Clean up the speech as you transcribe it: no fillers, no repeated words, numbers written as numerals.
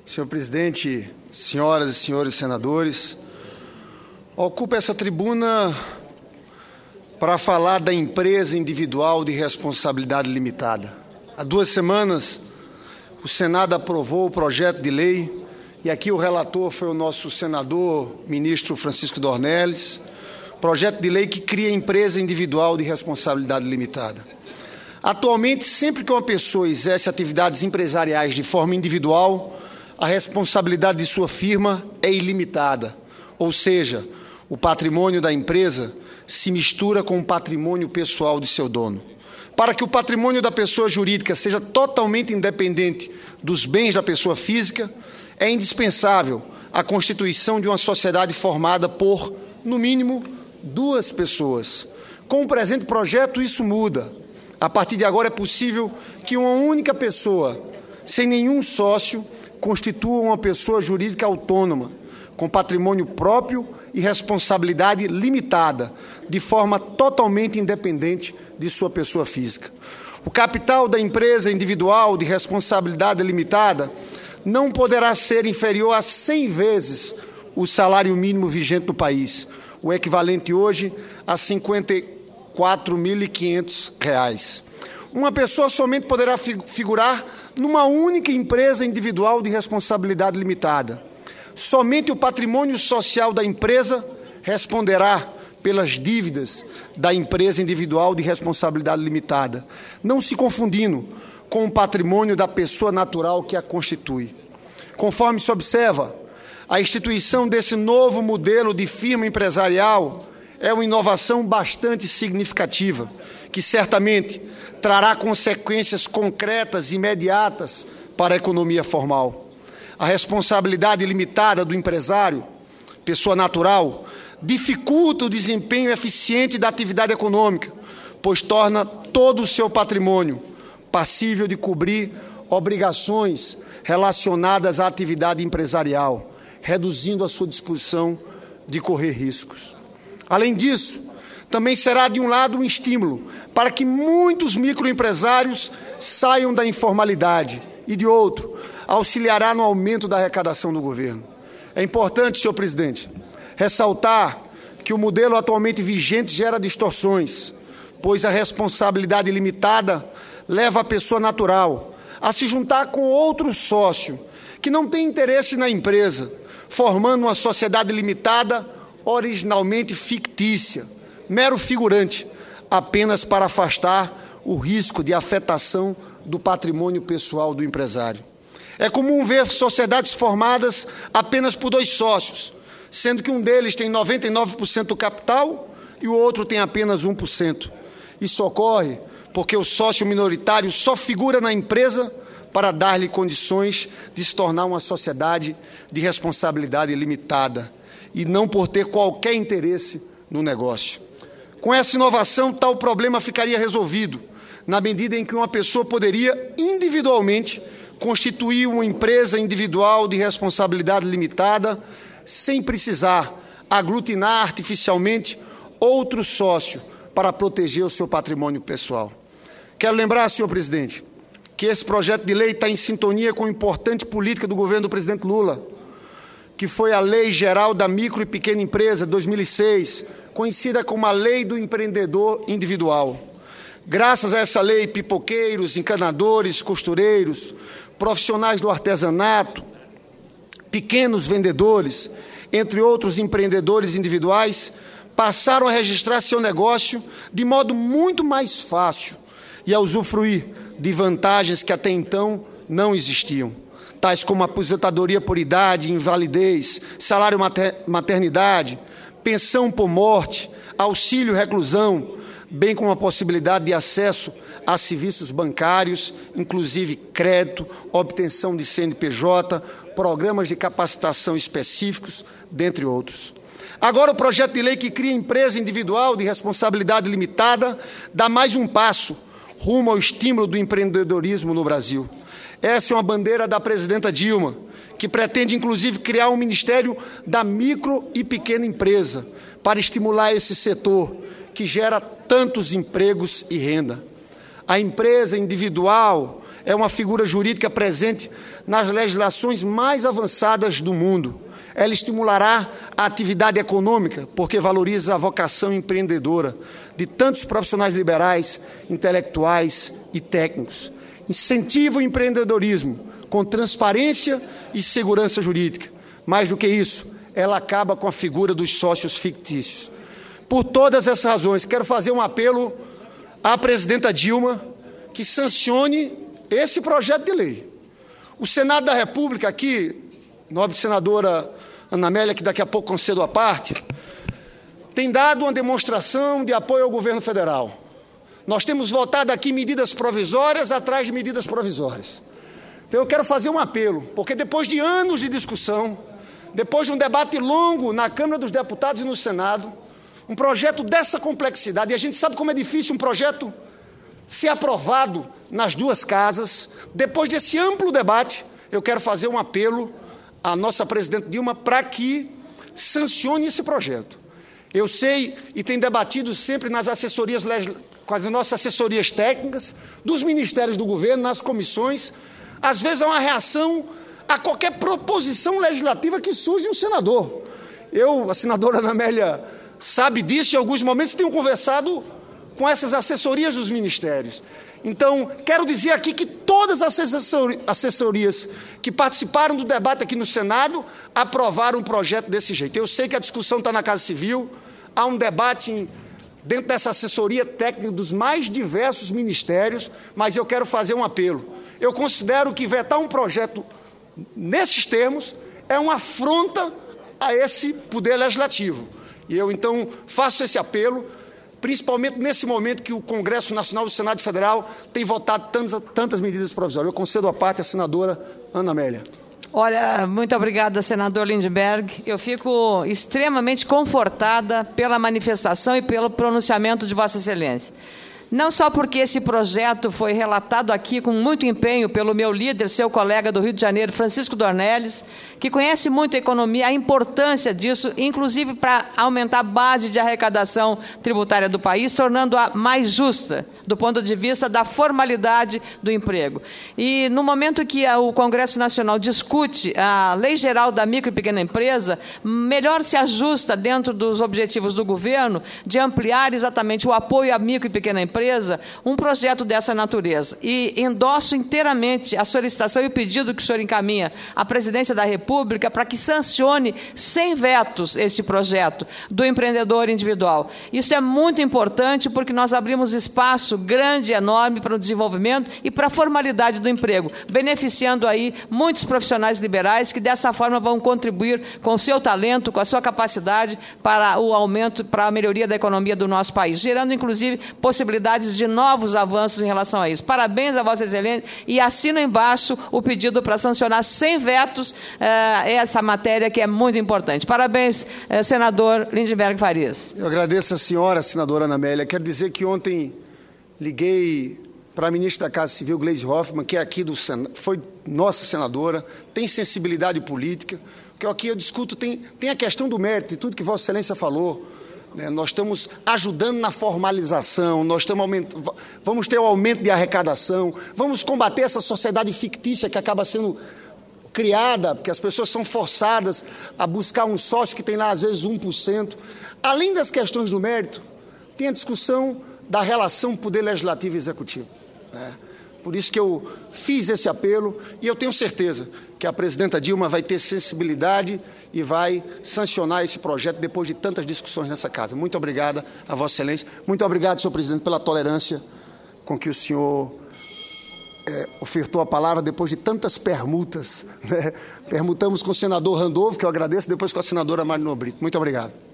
Senhor presidente, senhoras e senhores senadores, ocupo essa tribuna para falar da empresa individual de responsabilidade limitada. Há 2 semanas, o Senado aprovou o projeto de lei, e aqui o relator foi o nosso senador, ministro Francisco Dornelles, projeto de lei que cria a empresa individual de responsabilidade limitada. Atualmente, sempre que uma pessoa exerce atividades empresariais de forma individual, a responsabilidade de sua firma é ilimitada, ou seja, o patrimônio da empresa se mistura com o patrimônio pessoal de seu dono. Para que o patrimônio da pessoa jurídica seja totalmente independente dos bens da pessoa física, é indispensável a constituição de uma sociedade formada por, no mínimo, 2 pessoas. Com o presente projeto, isso muda. A partir de agora é possível que uma única pessoa, sem nenhum sócio, constitua uma pessoa jurídica autônoma, com patrimônio próprio e responsabilidade limitada, de forma totalmente independente de sua pessoa física. O capital da empresa individual de responsabilidade limitada não poderá ser inferior a 100 vezes o salário mínimo vigente no país, o equivalente hoje a R$ 54.500. Uma pessoa somente poderá figurar numa única empresa individual de responsabilidade limitada. Somente o patrimônio social da empresa responderá pelas dívidas da empresa individual de responsabilidade limitada, não se confundindo com o patrimônio da pessoa natural que a constitui. Conforme se observa, a instituição desse novo modelo de firma empresarial é uma inovação bastante significativa, que certamente trará consequências concretas e imediatas para a economia formal. A responsabilidade limitada do empresário, pessoa natural, dificulta o desempenho eficiente da atividade econômica, pois torna todo o seu patrimônio passível de cobrir obrigações relacionadas à atividade empresarial, reduzindo a sua disposição de correr riscos. Além disso, também será, de um lado, um estímulo para que muitos microempresários saiam da informalidade e, de outro, auxiliará no aumento da arrecadação do governo. É importante, senhor presidente, ressaltar que o modelo atualmente vigente gera distorções, pois a responsabilidade limitada leva a pessoa natural a se juntar com outro sócio que não tem interesse na empresa, formando uma sociedade limitada originalmente fictícia, mero figurante, apenas para afastar o risco de afetação do patrimônio pessoal do empresário. É comum ver sociedades formadas apenas por 2 sócios, sendo que um deles tem 99% do capital e o outro tem apenas 1%. Isso ocorre porque o sócio minoritário só figura na empresa para dar-lhe condições de se tornar uma sociedade de responsabilidade limitada e não por ter qualquer interesse no negócio. Com essa inovação, tal problema ficaria resolvido, na medida em que uma pessoa poderia, individualmente, constituir uma empresa individual de responsabilidade limitada, sem precisar aglutinar artificialmente outro sócio para proteger o seu patrimônio pessoal. Quero lembrar, senhor presidente, que esse projeto de lei está em sintonia com a importante política do governo do presidente Lula, que foi a Lei Geral da Micro e Pequena Empresa, 2006, conhecida como a Lei do Empreendedor Individual. Graças a essa lei, pipoqueiros, encanadores, costureiros, profissionais do artesanato, pequenos vendedores, entre outros empreendedores individuais, passaram a registrar seu negócio de modo muito mais fácil e a usufruir de vantagens que até então não existiam, tais como aposentadoria por idade, invalidez, salário maternidade, pensão por morte, auxílio reclusão, bem como a possibilidade de acesso a serviços bancários, inclusive crédito, obtenção de CNPJ, programas de capacitação específicos, dentre outros. Agora, o projeto de lei que cria empresa individual de responsabilidade limitada dá mais um passo rumo ao estímulo do empreendedorismo no Brasil. Essa é uma bandeira da presidenta Dilma, que pretende, inclusive, criar um Ministério da Micro e Pequena Empresa para estimular esse setor, que gera tantos empregos e renda. A empresa individual é uma figura jurídica presente nas legislações mais avançadas do mundo. Ela estimulará a atividade econômica, porque valoriza a vocação empreendedora de tantos profissionais liberais, intelectuais e técnicos. Incentiva o empreendedorismo com transparência e segurança jurídica. Mais do que isso, ela acaba com a figura dos sócios fictícios. Por todas essas razões, quero fazer um apelo à presidenta Dilma que sancione esse projeto de lei. O Senado da República aqui, nobre senadora Ana Amélia, que daqui a pouco concedo a parte, tem dado uma demonstração de apoio ao governo federal. Nós temos votado aqui medidas provisórias atrás de medidas provisórias. Então eu quero fazer um apelo, porque depois de anos de discussão, depois de um debate longo na Câmara dos Deputados e no Senado, um projeto dessa complexidade, e a gente sabe como é difícil um projeto ser aprovado nas duas casas, depois desse amplo debate, eu quero fazer um apelo à nossa presidente Dilma para que sancione esse projeto. Eu sei e tenho debatido sempre nas assessorias, com as nossas assessorias técnicas, dos ministérios do governo, nas comissões, às vezes há uma reação a qualquer proposição legislativa que surge de um senador. A senadora Ana Amélia sabe disso, em alguns momentos tenho conversado com essas assessorias dos ministérios. Então, quero dizer aqui que todas as assessorias que participaram do debate aqui no Senado aprovaram um projeto desse jeito. Eu sei que a discussão está na Casa Civil, há um debate dentro dessa assessoria técnica dos mais diversos ministérios, mas eu quero fazer um apelo. Eu considero que vetar um projeto nesses termos é uma afronta a esse poder legislativo. E eu, então, faço esse apelo, principalmente nesse momento que o Congresso Nacional do Senado Federal tem votado tantas medidas provisórias. Eu concedo a parte à senadora Ana Amélia. Olha, muito obrigada, senador Lindbergh. Eu fico extremamente confortada pela manifestação e pelo pronunciamento de Vossa Excelência. Não só porque esse projeto foi relatado aqui com muito empenho pelo meu líder, seu colega do Rio de Janeiro, Francisco Dornelles, que conhece muito a economia, a importância disso, inclusive para aumentar a base de arrecadação tributária do país, tornando-a mais justa do ponto de vista da formalidade do emprego. E no momento que o Congresso Nacional discute a Lei Geral da Micro e Pequena Empresa, melhor se ajusta dentro dos objetivos do governo de ampliar exatamente o apoio à micro e pequena empresa, um projeto dessa natureza. E endosso inteiramente a solicitação e o pedido que o senhor encaminha à Presidência da República para que sancione sem vetos esse projeto do empreendedor individual. Isso é muito importante porque nós abrimos espaço grande e enorme para o desenvolvimento e para a formalidade do emprego, beneficiando aí muitos profissionais liberais que dessa forma vão contribuir com o seu talento, com a sua capacidade para o aumento, para a melhoria da economia do nosso país, gerando inclusive possibilidades de novos avanços em relação a isso. Parabéns a Vossa Excelência e assino embaixo o pedido para sancionar sem vetos essa matéria que é muito importante. Parabéns, senador Lindbergh Farias. Eu agradeço a senhora, senadora Ana Amélia. Quero dizer que ontem liguei para a ministra da Casa Civil, Gleisi Hoffmann, que é aqui do Senado, foi nossa senadora, tem sensibilidade política, porque aqui eu discuto, tem a questão do mérito e tudo que Vossa Excelência falou. Nós estamos ajudando na formalização, vamos ter um aumento de arrecadação, vamos combater essa sociedade fictícia que acaba sendo criada, porque as pessoas são forçadas a buscar um sócio que tem lá, às vezes, 1%. Além das questões do mérito, tem a discussão da relação poder legislativo e executivo. Por isso que eu fiz esse apelo e eu tenho certeza que a presidenta Dilma vai ter sensibilidade e vai sancionar esse projeto depois de tantas discussões nessa casa. Muito obrigada a Vossa Excelência. Muito obrigado, senhor presidente, pela tolerância com que o senhor ofertou a palavra depois de tantas permutas. Permutamos com o senador Randolfo, que eu agradeço, depois com a senadora Marina Brito. Muito obrigado.